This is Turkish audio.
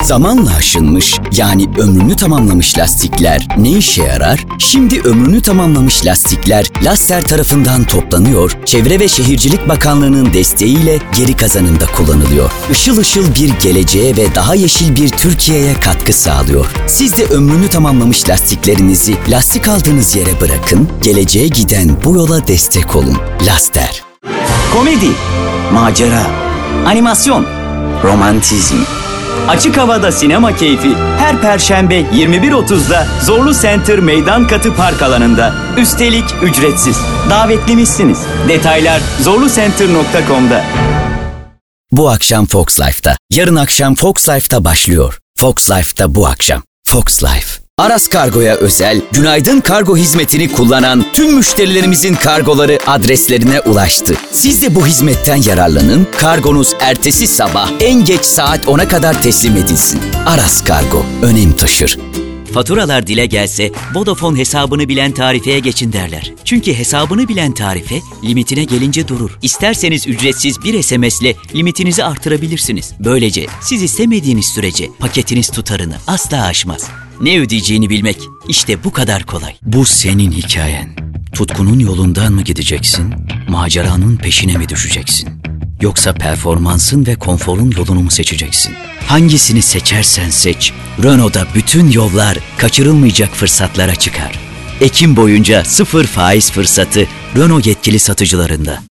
Zamanla aşınmış, yani ömrünü tamamlamış lastikler ne işe yarar? Şimdi ömrünü tamamlamış lastikler Laster tarafından toplanıyor, Çevre ve Şehircilik Bakanlığı'nın desteğiyle geri kazanımda kullanılıyor. Işıl ışıl bir geleceğe ve daha yeşil bir Türkiye'ye katkı sağlıyor. Siz de ömrünü tamamlamış lastiklerinizi lastik aldığınız yere bırakın, geleceğe giden bu yola destek olun. Laster. Komedi, macera, animasyon, romantizm. Açık havada sinema keyfi her Perşembe 21.30'da Zorlu Center Meydan Katı Park alanında. Üstelik ücretsiz. Davetlimizsiniz. Detaylar zorlucenter.com'da. Bu akşam Fox Life'da. Yarın akşam Fox Life'da başlıyor. Fox Life'da bu akşam. Fox Life. Aras Kargo'ya özel Günaydın Kargo hizmetini kullanan tüm müşterilerimizin kargoları adreslerine ulaştı. Siz de bu hizmetten yararlanın, kargonuz ertesi sabah en geç saat 10'a kadar teslim edilsin. Aras Kargo önem taşır. Faturalar dile gelse Vodafone hesabını bilen tarifeye geçin derler. Çünkü hesabını bilen tarife limitine gelince durur. İsterseniz ücretsiz bir SMS'le limitinizi artırabilirsiniz. Böylece siz istemediğiniz sürece paketiniz tutarını asla aşmaz. Ne ödeyeceğini bilmek işte bu kadar kolay. Bu senin hikayen. Tutkunun yolundan mı gideceksin? Maceranın peşine mi düşeceksin? Yoksa performansın ve konforun yolunu mu seçeceksin? Hangisini seçersen seç, Renault'da bütün yollar kaçırılmayacak fırsatlara çıkar. Ekim boyunca 0 faiz fırsatı Renault yetkili satıcılarında.